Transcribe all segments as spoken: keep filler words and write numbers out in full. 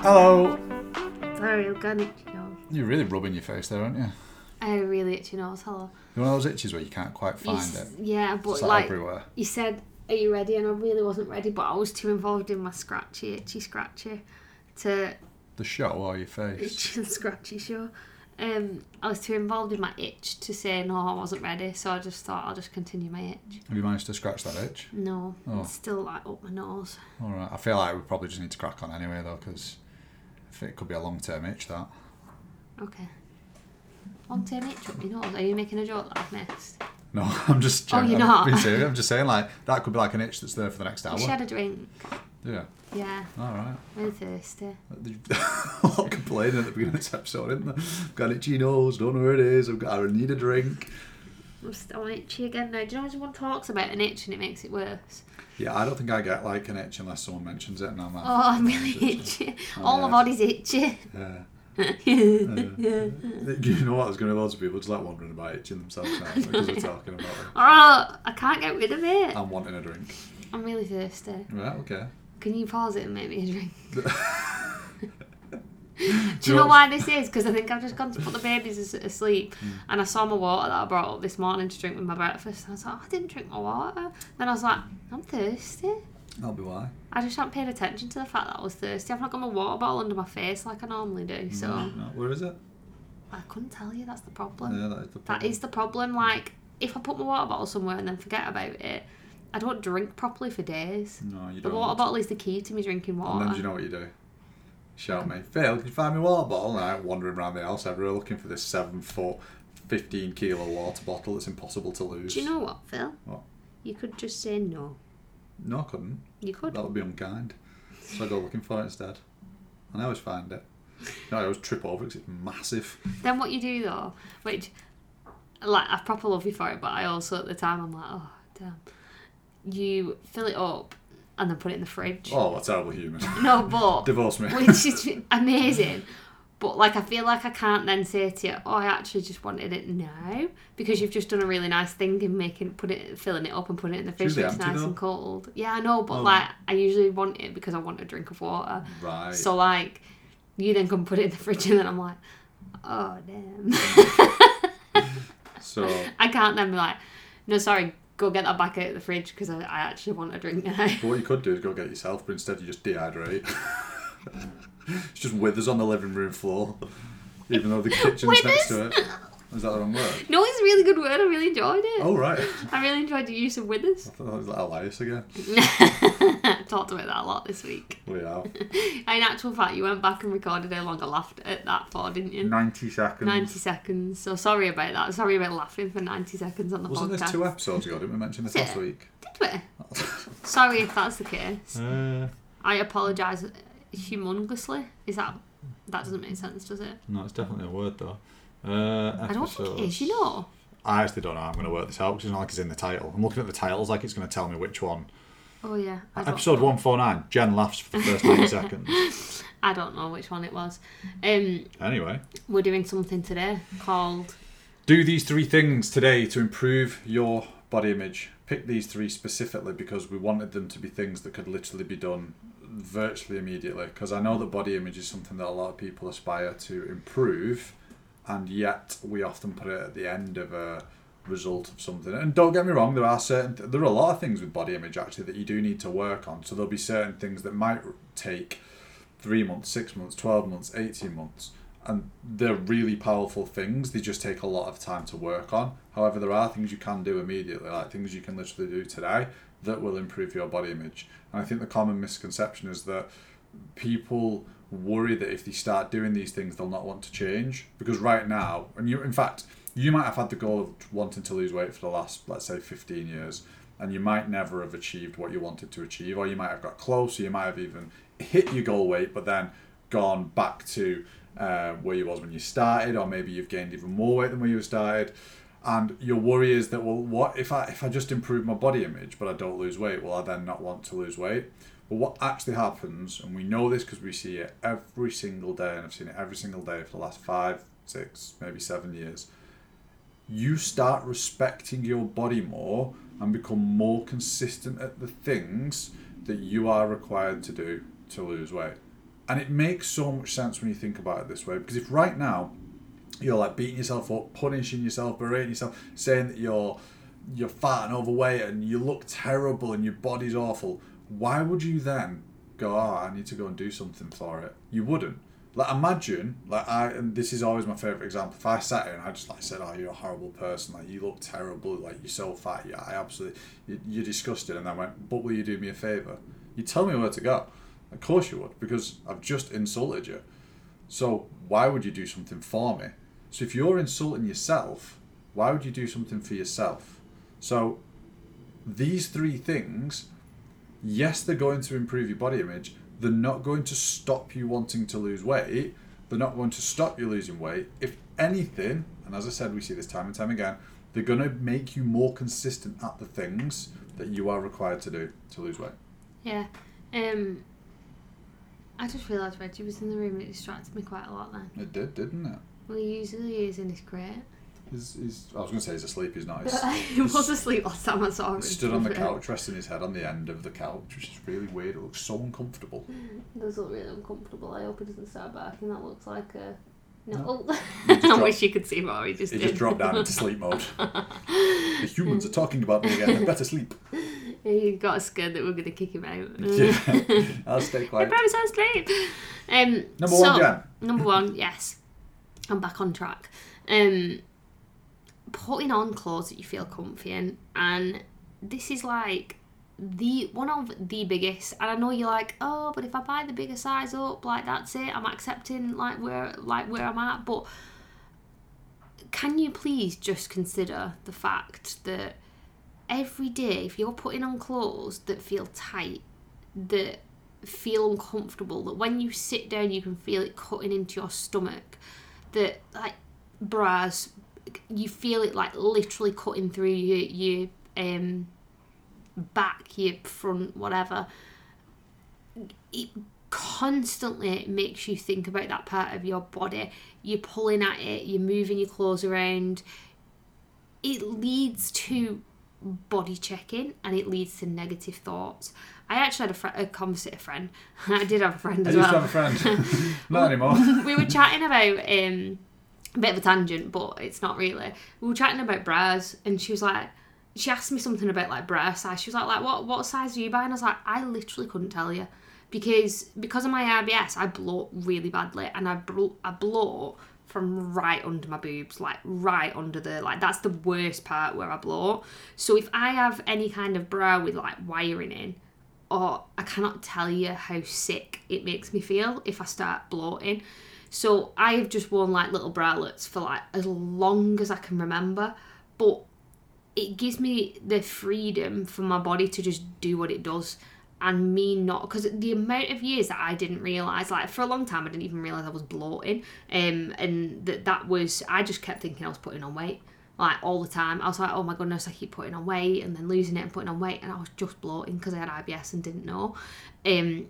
Hello. Sorry, I've got an itchy nose. You're really rubbing your face there, aren't you? I had a really itchy nose, hello. You're one of those itches where you can't quite You find s- it. Yeah, but It's like, like everywhere. you said, are you ready? And I really wasn't ready, but I was too involved in my scratchy, itchy, scratchy to The show or your face? itchy and scratchy show. Um, I was too involved in my itch to say no, I wasn't ready, so I just thought I'll just continue my itch. Have you managed to scratch that itch? No, Oh. it's still like up my nose. All right. I feel like we probably just need to crack on anyway, though, because I think it could be a long-term itch, that. Okay. Long term itch up your nose. Are you making a joke that I've missed? No, I'm just... Oh, you're I'm not? being serious. I'm just saying, like, that could be like an itch that's there for the next hour. You should have a drink. Yeah. Yeah, All right. really thirsty. A lot complaining at the beginning of this episode, isn't there? I've got an itchy nose, don't know where it is, I've got, I need a drink. I'm still itchy again now. Do you know when someone talks about an itch and it makes it worse? Yeah, I don't think I get like an itch unless someone mentions it, and I'm like, Oh, I'm really itchy. Oh, All yeah. my body's itchy. yeah. Uh, you know what? There's going to be loads of people just like wondering about itching themselves now because we're talking about it. Oh, I can't get rid of it. I'm wanting a drink. I'm really thirsty. Right, okay. Can you pause it and make me a drink? Do Do you know why this is? Because I think I've just gone to put the babies as- asleep Mm. and I saw my water that I brought up this morning to drink with my breakfast. And I was like, oh, I didn't drink my water. Then I was like, I'm thirsty. That'll be why. I just haven't paid attention to the fact that I was thirsty. I've not got my water bottle under my face like I normally do. So No, no. Where is it? I couldn't tell you. That's the problem. Yeah, that is the That problem. is the problem. Like, if I put my water bottle somewhere and then forget about it, I don't drink properly for days. No, you The don't. water bottle is the key to me drinking And water. then do you know what you do? Shout me, Phil, can you find me a water bottle? And I'm wandering around the house everywhere looking for this seven foot, fifteen kilo water bottle that's impossible to lose. Do you know what, Phil? What? You could just say no. No, I couldn't. You could. That would be unkind. So I go looking for it instead. And I always find it. No, I always trip over it because it's massive. Then what you do though, which, like, I proper love you for it, but I also at the time I'm like, oh damn. You fill it up and then put it in the fridge. Oh, what a terrible human. No, but Divorce me. which is amazing. But like, I feel like I can't then say to you, oh, I actually just wanted it now, because you've just done a really nice thing in making, put it, filling it up and putting it in the fridge Usually when it's empty, nice though. and cold. Yeah, I know, but Oh. like, I usually want it because I want a drink of water. Right. So like, you then come put it in the fridge and then I'm like, oh damn. So, I can't then be like, no, sorry, go get that back out of the fridge because I, I actually want a drink now. but what you could do is go get it yourself, but instead you just dehydrate. It's just withers on the living room floor, even though the kitchen's next to it. Is that the wrong word? No, it's a really good word. I really enjoyed it. Oh, right. I really enjoyed the use of withers. I thought that was like Elias again. Talked about that a lot this week. We have. In actual fact, you went back and recorded how long I laughed at that for, didn't you? ninety seconds. ninety seconds. So sorry about that. Sorry about laughing for ninety seconds on the Wasn't podcast. this two episodes ago? Didn't we mention this Yeah. last week? Did we? Sorry if that's the case. Uh, I apologise humongously. Is that... That doesn't make sense, does it? no, it's definitely a word though. Uh, I don't think it is, you know. I actually don't know how I'm going to work this out because it's not like it's in the title. I'm looking at the titles like it's going to tell me which one. Oh, yeah. I don't Episode know. one forty-nine, Jen laughs for the first ninety seconds. I don't know which one it was. Um, Anyway. we're doing something today called... Do these three things today to improve your body image. Pick these three specifically because we wanted them to be things that could literally be done virtually immediately. Because I know that body image is something that a lot of people aspire to improve, and yet we often put it at the end of a result of something. And don't get me wrong, there are certain th- there are a lot of things with body image actually that you do need to work on. So there'll be certain things that might take three months, six months, twelve months, eighteen months. And they're really powerful things. They just take a lot of time to work on. However, there are things you can do immediately, like things you can literally do today that will improve your body image. And I think the common misconception is that people worry that if they start doing these things, they'll not want to change. Because right now, and you, in fact, you might have had the goal of wanting to lose weight for the last, let's say, fifteen years, and you might never have achieved what you wanted to achieve, or you might have got close, or you might have even hit your goal weight, but then gone back to uh, where you was when you started, or maybe you've gained even more weight than when you started. And your worry is that, well, what if I if I just improve my body image, but I don't lose weight? Will I then not want to lose weight? Well, what actually happens, and we know this because we see it every single day, and I've seen it every single day for the last five, six, maybe seven years. You start respecting your body more and become more consistent at the things that you are required to do to lose weight. And it makes so much sense when you think about it this way. Because if right now you're like beating yourself up, punishing yourself, berating yourself, saying that you're you're fat and overweight and you look terrible and your body's awful, why would you then go, oh, I need to go and do something for it? You wouldn't. Like, imagine, like, I, and this is always my favourite example, if I sat here and I just, like, said, oh, you're a horrible person, like, you look terrible, like, you're so fat, yeah, I absolutely, you, you're disgusting, and I went, but will you do me a favour? You tell me where to go. Of course you would, because I've just insulted you. So, why would you do something for me? So, if you're insulting yourself, why would you do something for yourself? So, these three things, yes, they're going to improve your body image. They're not going to stop you wanting to lose weight. They're not going to stop you losing weight. If anything, and as I said, we see this time and time again, they're going to make you more consistent at the things that you are required to do to lose weight. Yeah. Um, I just realised Reggie was in the room. It distracted me quite a lot then. It did, didn't it? Well, he usually is in his crate. He's, he's, I was going to say he's asleep, he's not. He's, he was asleep last time I saw him. He stood on the couch, resting his head on the end of the couch, which is really weird. It looks so uncomfortable. It does look really uncomfortable. I hope he doesn't start barking. That looks like a... No. No. Oh. I dropped, wish you could see more. He just He did. just dropped down into sleep mode. The humans are talking about me again. I better sleep. He got scared that we we're going to kick him out. Yeah. I'll stay quiet. I promise I'll sleep. Um, Number so, one, Jan. Number one, yes. I'm back on track. Um... Putting on clothes that you feel comfy in, and this is like the one of the biggest. And I know you're like, oh, but if I buy the bigger size up, like that's it, I'm accepting like where like where I'm at. But can you please just consider the fact that every day, if you're putting on clothes that feel tight, that feel uncomfortable, that when you sit down you can feel it cutting into your stomach, that like bras, you feel it like literally cutting through your, your um, back, your front, whatever. It constantly makes you think about that part of your body. You're pulling at it, you're moving your clothes around. It leads to body checking and it leads to negative thoughts. I actually had a, fr- a conversation, a friend. I did have a friend as I used well. to have a friend. Not anymore. We were chatting about... Um, a bit of a tangent, but it's not really. We were chatting about bras, and she was like, she asked me something about like bra size. She was like, like what what size do you buy? And I was like, I literally couldn't tell you, because because of my I B S, I bloat really badly, and I blo- I bloat from right under my boobs, like right under the like that's the worst part where I bloat. So if I have any kind of bra with like wiring in, or I cannot tell you how sick it makes me feel if I start bloating. So I have just worn like little bralettes for like as long as I can remember, but it gives me the freedom for my body to just do what it does, and me not, because the amount of years that I didn't realise, like for a long time I didn't even realise I was bloating, um, and that that was, I just kept thinking I was putting on weight, like all the time. I was like, oh my goodness, I keep putting on weight and then losing it and putting on weight, and I was just bloating because I had I B S and didn't know. Um,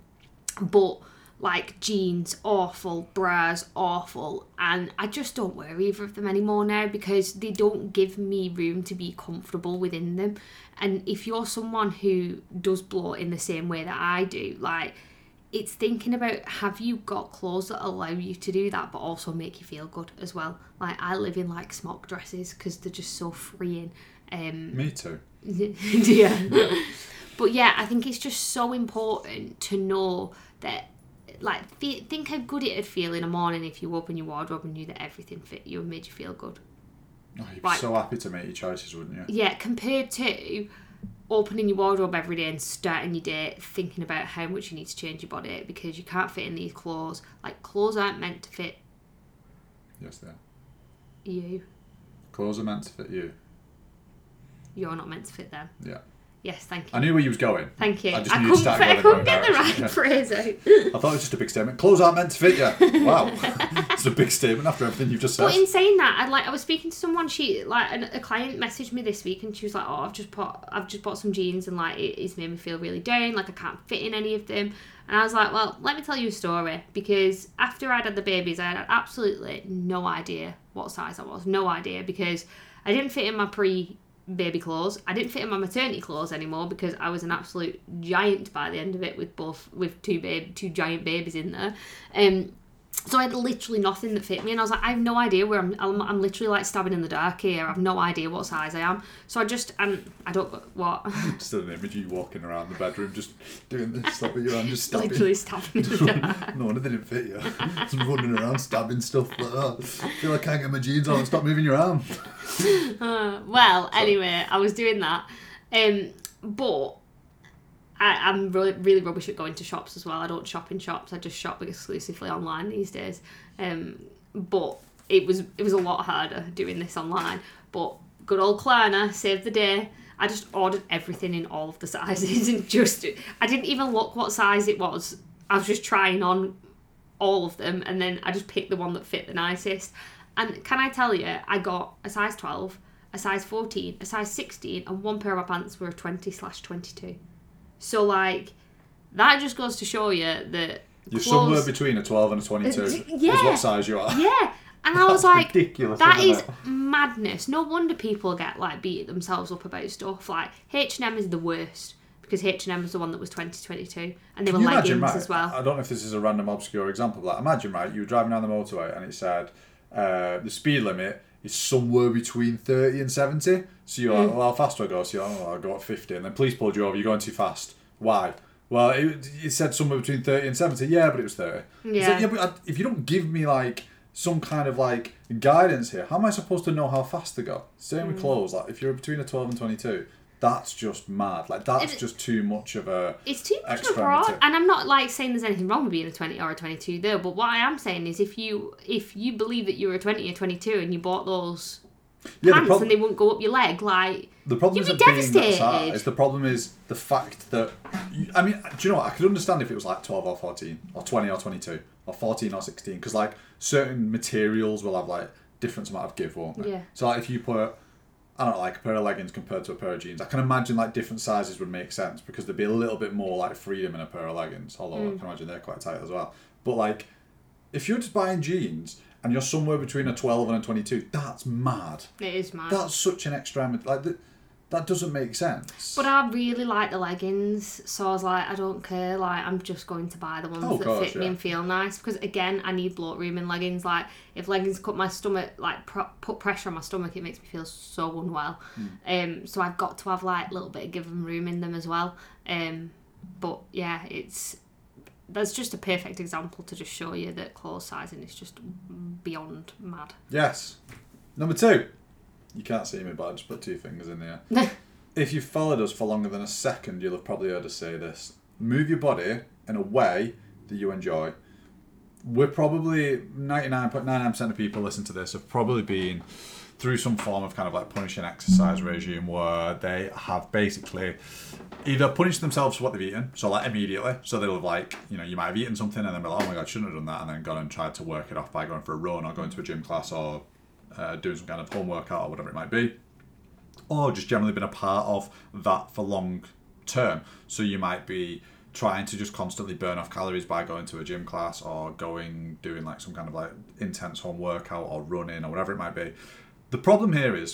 but like jeans, awful, bras, awful, and I just don't wear either of them anymore now because they don't give me room to be comfortable within them. And if you're someone who does bloat in the same way that I do, like, it's thinking about, have you got clothes that allow you to do that but also make you feel good as well? Like, I live in like smock dresses because they're just so freeing. Um, Me too. yeah. yeah. But yeah, I think it's just so important to know that, like, th- think how good it'd feel in the morning if you opened your wardrobe and knew that everything fit you and made you feel good. Oh, you'd be like, so happy to make your choices, wouldn't you? Yeah, compared to opening your wardrobe every day and starting your day thinking about how much you need to change your body because you can't fit in these clothes. Like, clothes aren't meant to fit Yes, they are. you. Clothes are meant to fit you. You're not meant to fit them. Yeah. Yes, thank you. I knew where you was going. Thank you. I I, just knew couldn't, you'd start fit, I going couldn't in get the wrong right direction. phrase out. I thought it was just a big statement. Clothes aren't meant to fit you. Wow. It's a big statement after everything you've just said. But in saying that, I like I was speaking to someone. She like an, a client messaged me this week, and she was like, "Oh, I've just bought I've just bought some jeans, and like it, it's made me feel really down. Like I can't fit in any of them." And I was like, "Well, let me tell you a story. Because after I'd had the babies, I had absolutely no idea what size I was. No idea because I didn't fit in my pre baby clothes. I didn't fit in my maternity clothes anymore because I was an absolute giant by the end of it with both with two babe two giant babies in there. Um, so I had literally nothing that fit me, and I was like, I have no idea where I'm. I'm, I'm literally like stabbing in the dark here. I have no idea what size I am. So I just um I don't what. Just an image of you walking around the bedroom, just doing this stuff with your hand, just stabbing. Literally stabbing in the dark. No wonder they didn't fit you. Just running around stabbing stuff like that. I feel like I can't get my jeans on. Stop moving your arm. Uh, well, Sorry. Anyway, I was doing that, um, but I, I'm really, really rubbish at going to shops as well. I don't shop in shops. I just shop exclusively online these days. Um, but it was it was a lot harder doing this online. But good old Klarna saved the day. I just ordered everything in all of the sizes and just I didn't even look what size it was. I was just trying on all of them, and then I just picked the one that fit the nicest. And can I tell you, I got a size twelve, a size fourteen, a size sixteen, and one pair of my pants were a twenty slash twenty-two. So, like, that just goes to show you that you're clothes... somewhere between a twelve and a twenty-two uh, yeah. is what size you are. Yeah. And I was like, ridiculous, that is it? madness. No wonder people get, like, beat themselves up about stuff. Like, H and M is the worst, because H and M was the one that was twenty twenty-two, and they Can were you leggings imagine, right, as well. I don't know if this is a random obscure example, but like, imagine, right, you were driving down the motorway and it said uh, the speed limit is somewhere between thirty and seventy. So you're mm. like, well, how fast do I go? So you're like, oh, I'll go at fifty. And then police pulled you over, you're going too fast. Why? Well, it, it said somewhere between thirty and seventy. Yeah, but it was thirty. Yeah. It's like, yeah, but I, if you don't give me, like, some kind of, like, guidance here, how am I supposed to know how fast to go? Same mm. with clothes. Like, if you're between a twelve and twenty-two, that's just mad. Like, that's it, just too much of a It's too much of a broad. And I'm not, like, saying there's anything wrong with being a twenty or a twenty-two there, but what I am saying is if you if you believe that you're a twenty or twenty-two and you bought those yeah, pants the prob- and they wouldn't go up your leg, like, the problem isn't being that size. The problem is the fact that you, I mean, do you know what? I could understand if it was like twelve or fourteen or twenty or twenty-two or fourteen or sixteen, because like certain materials will have like different amount of give, won't they? Yeah. So like if you put I don't know, like a pair of leggings compared to a pair of jeans, I can imagine like different sizes would make sense because there'd be a little bit more like freedom in a pair of leggings. Although mm. I can imagine they're quite tight as well. But like if you're just buying jeans and you're somewhere between a twelve and a twenty-two, that's mad. It is mad. That's such an extremity. Like, that, that doesn't make sense. But I really like the leggings, so I was like, I don't care. Like, I'm just going to buy the ones oh, that gosh, fit me yeah. and feel nice. Because, again, I need bloat room in leggings. Like, if leggings cut my stomach, like, pro- put pressure on my stomach, it makes me feel so unwell. Mm. Um, so I've got to have, like, a little bit of give them room in them as well. Um, but, yeah, it's... That's just a perfect example to just show you that clothes sizing is just beyond mad. Yes. Number two. You can't see me, but I just put two fingers in the air. If you've followed us for longer than a second, you'll have probably heard us say this. Move your body in a way that you enjoy. We're probably, ninety-nine point nine nine percent of people listen to this have probably been through some form of kind of like punishing exercise regime where they have basically either punished themselves for what they've eaten, so like immediately, so they'll have like, you know, you might have eaten something and then be like, oh my god, I shouldn't have done that, and then gone and tried to work it off by going for a run or going to a gym class or uh, doing some kind of home workout or whatever it might be, or just generally been a part of that for long term. So you might be trying to just constantly burn off calories by going to a gym class or going, doing like some kind of like intense home workout or running or whatever it might be. The problem here is,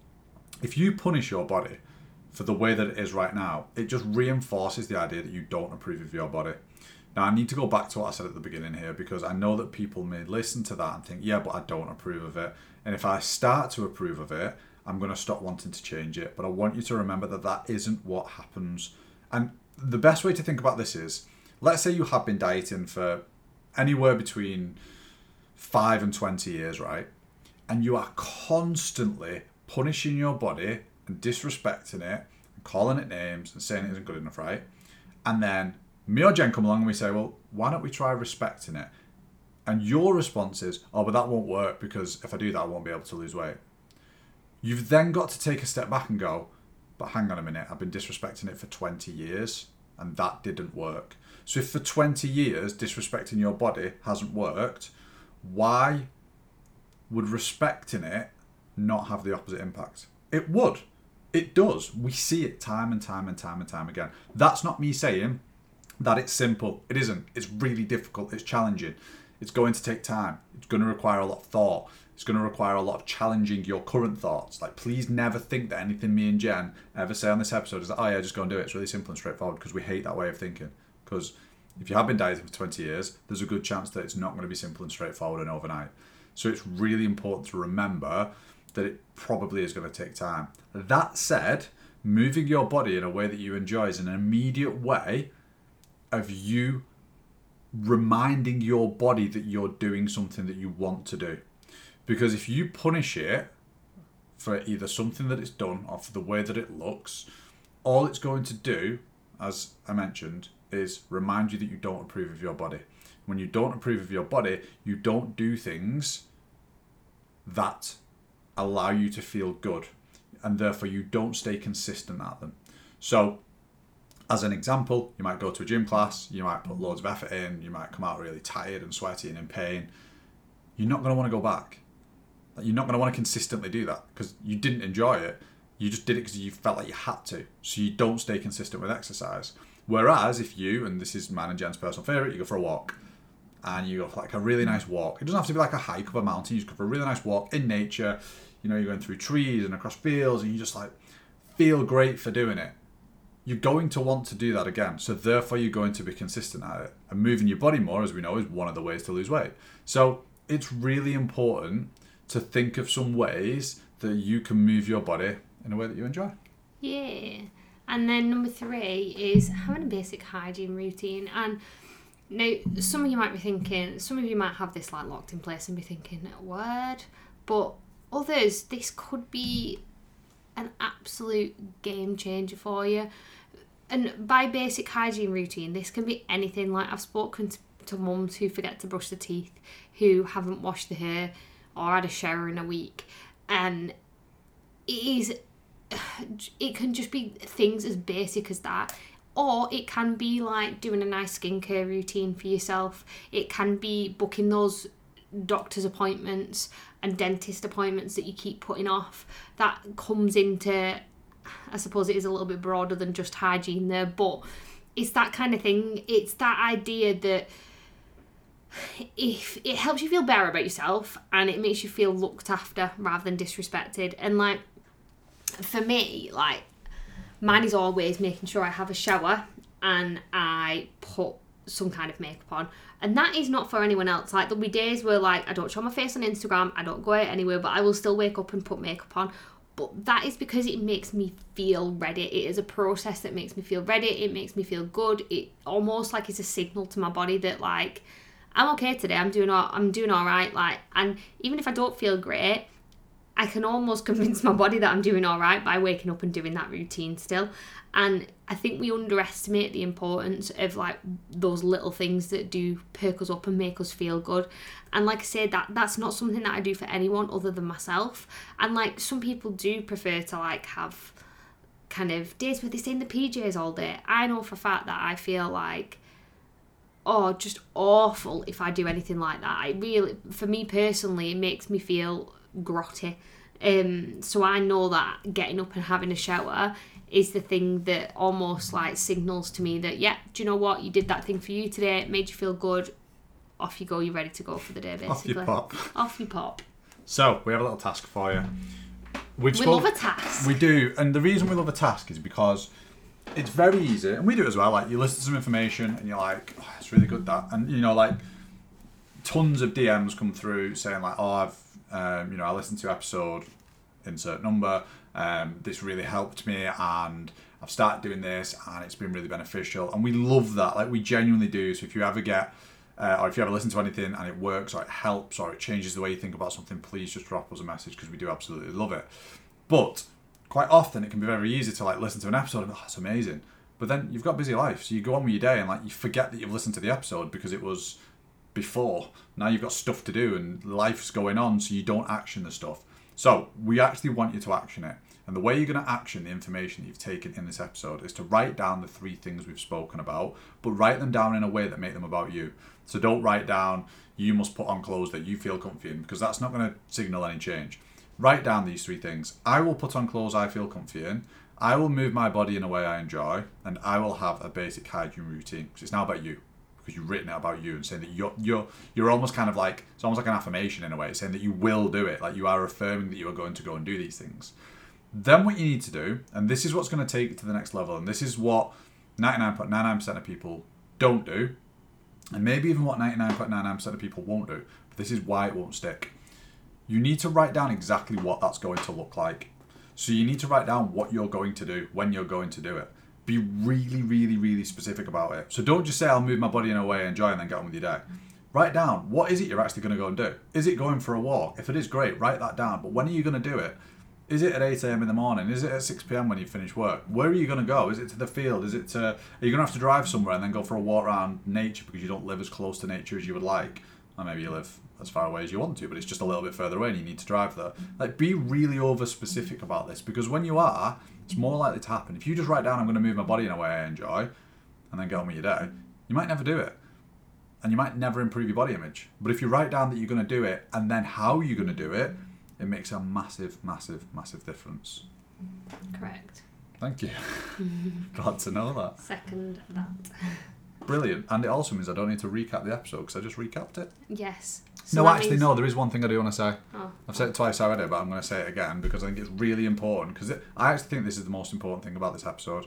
if you punish your body for the way that it is right now, it just reinforces the idea that you don't approve of your body. Now, I need to go back to what I said at the beginning here, because I know that people may listen to that and think, yeah, but I don't approve of it. And if I start to approve of it, I'm going to stop wanting to change it. But I want you to remember that that isn't what happens. And the best way to think about this is, let's say you have been dieting for anywhere between five and twenty years, right? And you are constantly punishing your body and disrespecting it and calling it names and saying it isn't good enough, right? And then me or Jen come along and we say, well, why don't we try respecting it? And your response is, oh, but that won't work because if I do that, I won't be able to lose weight. You've then got to take a step back and go, but hang on a minute, I've been disrespecting it for twenty years and that didn't work. So if for twenty years disrespecting your body hasn't worked, why would respecting it not have the opposite impact? It would. It does. We see it time and time and time and time again. That's not me saying that it's simple. It isn't. It's really difficult. It's challenging. It's going to take time. It's going to require a lot of thought. It's going to require a lot of challenging your current thoughts. Like, please never think that anything me and Jen ever say on this episode is that, oh yeah, just go and do it. It's really simple and straightforward, because we hate that way of thinking. Because if you have been dieting for twenty years, there's a good chance that it's not going to be simple and straightforward and overnight. So it's really important to remember that it probably is going to take time. That said, moving your body in a way that you enjoy is an immediate way of you reminding your body that you're doing something that you want to do. Because if you punish it for either something that it's done or for the way that it looks, all it's going to do, as I mentioned, is remind you that you don't approve of your body. When you don't approve of your body, you don't do things that allow you to feel good, and therefore you don't stay consistent at them. So, as an example, you might go to a gym class, you might put loads of effort in, you might come out really tired and sweaty and in pain. You're not going to want to go back. You're not going to want to consistently do that because you didn't enjoy it. You just did it because you felt like you had to. So you don't stay consistent with exercise. Whereas if you, and this is mine and Jen's personal favourite, you go for a walk and you go for like a really nice walk. It doesn't have to be like a hike up a mountain. You just go for a really nice walk in nature. You know, you're going through trees and across fields and you just like feel great for doing it. You're going to want to do that again. So therefore you're going to be consistent at it. And moving your body more, as we know, is one of the ways to lose weight. So it's really important to think of some ways that you can move your body in a way that you enjoy. Yeah. And then number three is having a basic hygiene routine. And now, some of you might be thinking, some of you might have this like locked in place and be thinking, word. But others, this could be an absolute game changer for you. And by basic hygiene routine, this can be anything. Like I've spoken to, to mums who forget to brush their teeth, who haven't washed their hair or had a shower in a week. And it is, it can just be things as basic as that. Or it can be like doing a nice skincare routine for yourself. It can be booking those doctor's appointments and dentist appointments that you keep putting off. That comes into, I suppose it is a little bit broader than just hygiene there, but it's that kind of thing. It's that idea that if it helps you feel better about yourself and it makes you feel looked after rather than disrespected. And like for me, like mine is always making sure I have a shower and I put some kind of makeup on. And that is not for anyone else. Like there'll be days where like I don't show my face on Instagram, I don't go out anywhere, but I will still wake up and put makeup on. But that is because it makes me feel ready. It is a process that makes me feel ready. It makes me feel good. It almost like it's a signal to my body that like I'm okay today. I'm doing all I'm doing all right. Like, and even if I don't feel great, I can almost convince my body that I'm doing all right by waking up and doing that routine still. And I think we underestimate the importance of like those little things that do perk us up and make us feel good. And like I said, that that's not something that I do for anyone other than myself. And like some people do prefer to like have kind of days where they stay in the P Js all day. I know for a fact that I feel like, oh, just awful if I do anything like that. I really, for me personally, it makes me feel grotty. Um, so I know that getting up and having a shower is the thing that almost like signals to me that, yeah, do you know what? You did that thing for you today. It made you feel good. Off you go. You're ready to go for the day, basically. Off you pop. Off you pop. So, we have a little task for you. We've we spoke, love a task. We do. And the reason we love a task is because it's very easy. And we do it as well. Like, you listen to some information and you're like, oh, it's really good, that. And, you know, like, tons of D Ms come through saying like, oh, I've, um, you know, I listened to episode insert number. Um, this really helped me and I've started doing this and it's been really beneficial, and we love that. Like, we genuinely do. So if you ever get uh, or if you ever listen to anything and it works or it helps or it changes the way you think about something, please just drop us a message because we do absolutely love it. But quite often it can be very easy to like listen to an episode and be, oh, that's amazing, but then you've got a busy life, so you go on with your day and like you forget that you've listened to the episode because it was before. Now you've got stuff to do and life's going on, so you don't action the stuff. So we actually want you to action it. And the way you're going to action the information that you've taken in this episode is to write down the three things we've spoken about, but write them down in a way that make them about you. So don't write down, you must put on clothes that you feel comfy in, because that's not going to signal any change. Write down these three things. I will put on clothes I feel comfy in. I will move my body in a way I enjoy. And I will have a basic hygiene routine, because it's now about you. because you've written it about you and saying that you're you're you're almost kind of like, it's almost like an affirmation in a way, saying that you will do it, like you are affirming that you are going to go and do these things. Then what you need to do, and this is what's going to take it to the next level, and this is what ninety-nine point nine nine percent of people don't do, and maybe even what ninety-nine point nine nine percent of people won't do, but this is why it won't stick. You need to write down exactly what that's going to look like. So you need to write down what you're going to do, when you're going to do it. Be really, really, really specific about it. So don't just say, I'll move my body in a way, enjoy, and then get on with your day. Write down, what is it you're actually going to go and do? Is it going for a walk? If it is, great, write that down. But when are you going to do it? Is it at eight a.m. in the morning? Is it at six p.m. when you finish work? Where are you going to go? Is it to the field? Is it to, are you going to have to drive somewhere and then go for a walk around nature because you don't live as close to nature as you would like? Or maybe you live as far away as you want to, but it's just a little bit further away and you need to drive there. Like, be really over specific about this, because when you are, it's more likely to happen. If you just write down, I'm going to move my body in a way I enjoy, and then get on with your day, you might never do it. And you might never improve your body image. But if you write down that you're going to do it, and then how you're going to do it, it makes a massive, massive, massive difference. Correct. Thank you. Glad to know that. Second that. Brilliant. And it also means I don't need to recap the episode, because I just recapped it. Yes. So no, that actually, means... no, there is one thing I do want to say. Oh. I've said it twice already, but I'm going to say it again, because I think it's really important, because I actually think this is the most important thing about this episode.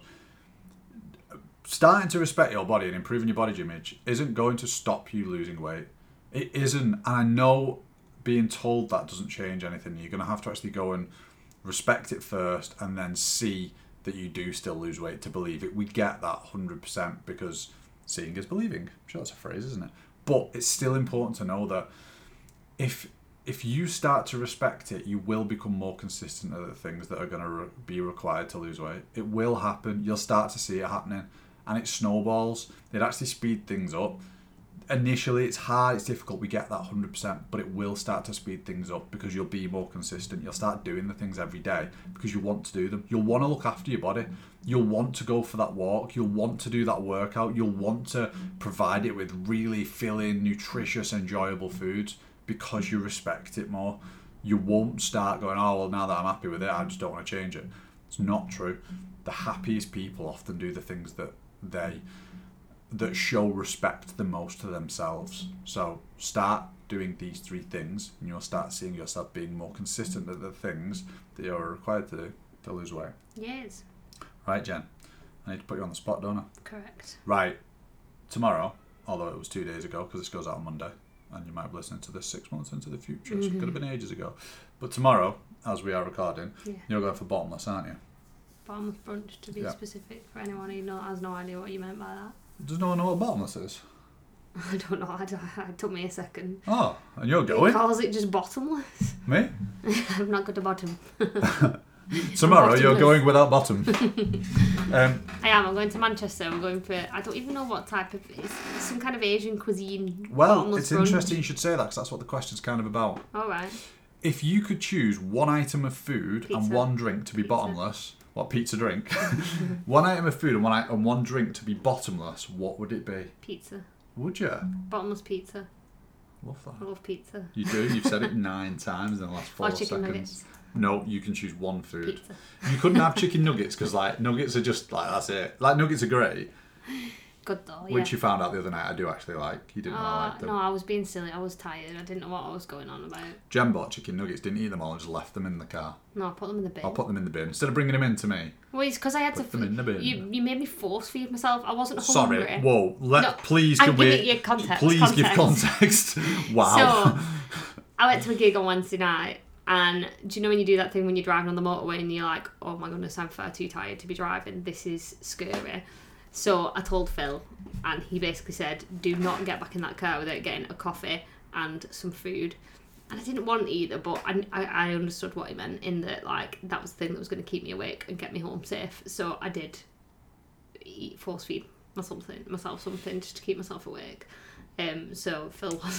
Starting to respect your body and improving your body image isn't going to stop you losing weight. It isn't. And I know being told that doesn't change anything. You're going to have to actually go and respect it first, and then see that you do still lose weight to believe it. We get that one hundred percent, because seeing is believing. I'm sure that's a phrase, isn't it? But it's still important to know that if if you start to respect it, you will become more consistent at the things that are going to re- be required to lose weight. It will happen. You'll start to see it happening, and it snowballs. It actually speed things up. Initially, it's hard, it's difficult, we get that one hundred percent, but it will start to speed things up, because you'll be more consistent. You'll start doing the things every day because you want to do them. You'll want to look after your body. You'll want to go for that walk. You'll want to do that workout. You'll want to provide it with really filling, nutritious, enjoyable foods, because you respect it more. You won't start going, oh, well, now that I'm happy with it, I just don't want to change it. It's not true. The happiest people often do the things that they that show respect the most to themselves. So start doing these three things, and you'll start seeing yourself being more consistent at the things that you're required to do to lose weight. Yes. Right, Jen? I need to put you on the spot, don't I? Correct. Right. Tomorrow, although it was two days ago, because this goes out on Monday, and you might be listening to this six months into the future, mm-hmm. so it could have been ages ago. But tomorrow, as we are recording, yeah. you're going for bottomless, aren't you? Bottomless brunch, to be yeah. specific, for anyone who not, has no idea what you meant by that. Does no one know what bottomless is? I don't know. I, it took me a second. Oh, and you're going? He calls it just bottomless. Me? I'm not good at bottom. Tomorrow you're going without bottom. um, I am. I'm going to Manchester. I'm going for. I don't even know what type of. It's some kind of Asian cuisine. Well, it's brunch. interesting you should say that, because that's what the question's kind of about. All right. If you could choose one item of food pizza. and one drink to be pizza. bottomless. What, pizza drink? One item of food and one and one drink to be bottomless, what would it be? Pizza. Would you? Bottomless pizza. Love that. I love pizza. You do? You've said it nine times in the last four or chicken seconds. Nuggets. No, you can choose one food. Pizza. You couldn't have chicken nuggets, because like nuggets are just like, that's it. Like, nuggets are great. Good though, yeah. Which you found out the other night I do actually like. You didn't uh, know I liked them. No, I was being silly. I was tired. I didn't know what I was going on about. Jen bought chicken nuggets, didn't eat them all, and just left them in the car. No, I put them in the bin. I'll put them in the bin. Instead of bringing them in to me. Well, it's because I had put to... Put them in the bin. You, you made me force feed myself. I wasn't hungry. Sorry. Whoa. Let, no, please I'm can we... giving you context. Please context. give context. Wow. So, I went to a gig on Wednesday night, and do you know when you do that thing when you're driving on the motorway and you're like, oh my goodness, I'm far too tired to be driving. This is scary. So I told Phil, and he basically said, do not get back in that car without getting a coffee and some food. And I didn't want either, but I, I, I understood what he meant, in that like that was the thing that was going to keep me awake and get me home safe. So I did eat, force feed myself something, myself something just to keep myself awake. Um, so Phil was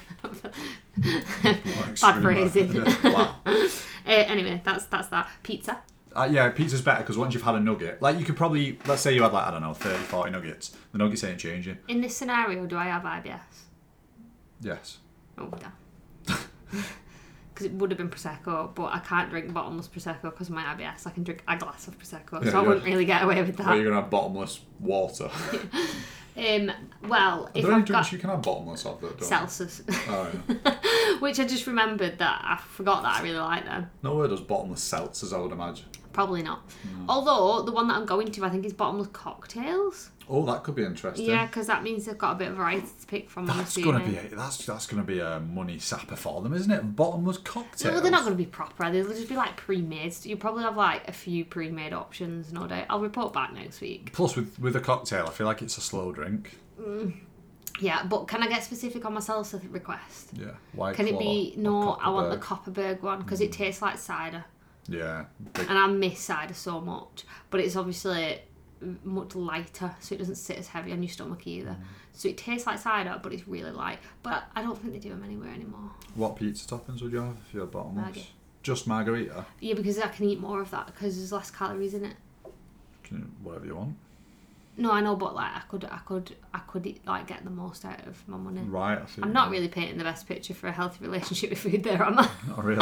bad phrasing. Wow. uh, anyway, that's that's that. Pizza. Uh, yeah, pizza's better, because once you've had a nugget, like you could probably, let's say you had like, I don't know, thirty, forty nuggets. The nuggets ain't changing. In this scenario, do I have I B S? Yes. Oh, damn. Because it would have been Prosecco, but I can't drink bottomless Prosecco because of my I B S. I can drink a glass of Prosecco, yeah, so I wouldn't really get away with that. Well, you're going to have bottomless water. Um, well, Are if there any I've drinks got you can have bottomless of that don't? Celsius, Oh, yeah. which I just remembered that I forgot that I really like them. Nowhere does bottomless seltzers, I would imagine. Probably not. No. Although the one that I'm going to, I think, is bottomless cocktails. Oh, that could be interesting. Yeah, because that means they've got a bit of variety to pick from. That's gonna be a, that's that's gonna be a money sapper for them, isn't it? Bottomless cocktails. No, they're not going to be proper. They'll just be like pre-made. So you'll probably have like a few pre-made options, no doubt. I'll report back next week. Plus, with with a cocktail, I feel like it's a slow drink. Mm. Yeah, but can I get specific on my salsa request? Yeah. White Can it Claw be or no? I want the Copperberg. Copperberg one because it tastes like cider, Yeah. Big, and I miss cider so much. But it's obviously much lighter, so it doesn't sit as heavy on your stomach either. Mm. So it tastes like cider, but it's really light. But I don't think they do them anywhere anymore. what pizza toppings would you have if you had bottomless? Margherita. Just margarita. Yeah, because I can eat more of that because there's less calories in it. Can you, whatever you want. No, I know, but like I could, I could, I could eat, like get the most out of my money. Right. I see. I'm not really painting the best picture for a healthy relationship with food there, am I? Not really.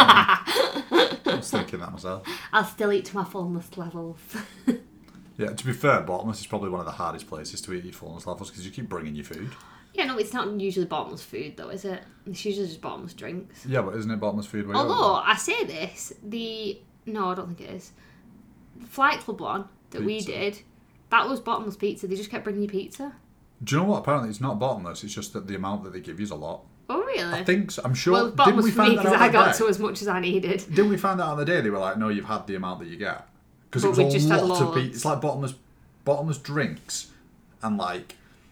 I was thinking that myself. I'll still eat to my fullness levels. Yeah. To be fair, bottomless is probably one of the hardest places to eat your fullness levels because you keep bringing your food. Yeah, no, it's not usually bottomless food though, is it? It's usually just bottomless drinks. Yeah, but isn't it bottomless food? where you Although order? I say this, the no, I don't think it is. The Flight Club one that Pizza. we did, that was bottomless pizza. They just kept bringing you pizza. Do you know what? Apparently, it's not bottomless. It's just that the amount that they give you is a lot. Oh really? I think so. I'm sure. Well, it was didn't bottomless we for me find that because out I on got the to day? as much as I needed. Didn't we find that on the day? They were like, "No, you've had the amount that you get." Because it But was we a just had lot of loads. pizza. It's like bottomless, bottomless drinks, and like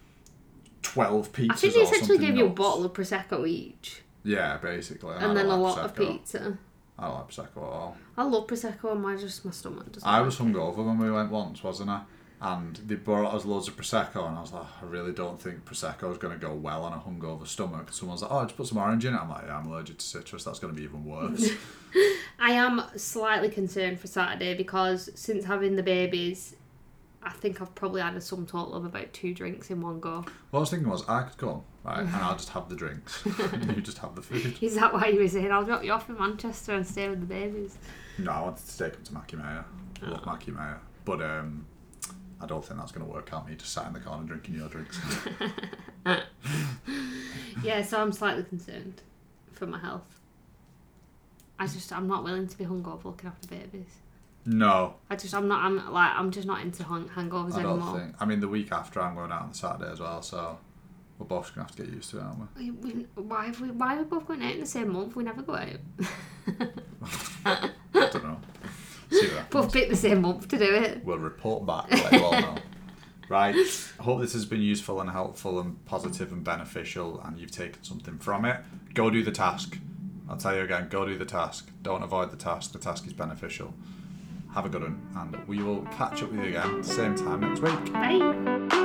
twelve pizzas. I think they or essentially something gave you a nuts. bottle of prosecco each, Yeah, basically. and I then don't a like lot of Prosecco. pizza. I don't like prosecco at all. I love prosecco, and my just my stomach doesn't. I like was it. hungover when we went once, wasn't I? And they brought us loads of prosecco, and I was like, I really don't think prosecco is going to go well on a hungover stomach. Someone's like, oh, just put some orange in it. I'm like, yeah, I'm allergic to citrus. That's going to be even worse. I am slightly concerned for Saturday because since having the babies, I think I've probably had a sum total of about two drinks in one go. What I was thinking was, I could come, right, and I'll just have the drinks. You just have the food. Is that why you were saying I'll drop you off in Manchester and stay with the babies? No, I wanted to take them to Mackie Mayer. I love Oh. Mackie Mayer. But um, I don't think that's going to work out. Me just sat in the corner drinking your drinks. Yeah, so I'm slightly concerned for my health. I just I'm not willing to be hungover looking after babies. No, I just I'm not I'm like I'm just not into hung- hangovers I don't anymore. think. I mean, the week after I'm going out on the Saturday as well, so we're both going to have to get used to it, aren't we? We, we, why have we why are we both going out in the same month? We never go out. I don't know. See what Both happens. pick the same month to do it. We'll report back, let you all know. Right, I hope this has been useful and helpful and positive and beneficial and you've taken something from it. Go do the task. I'll tell you again, go do the task. Don't avoid the task. The task is beneficial. Have a good one and we will catch up with you again same time next week. Bye.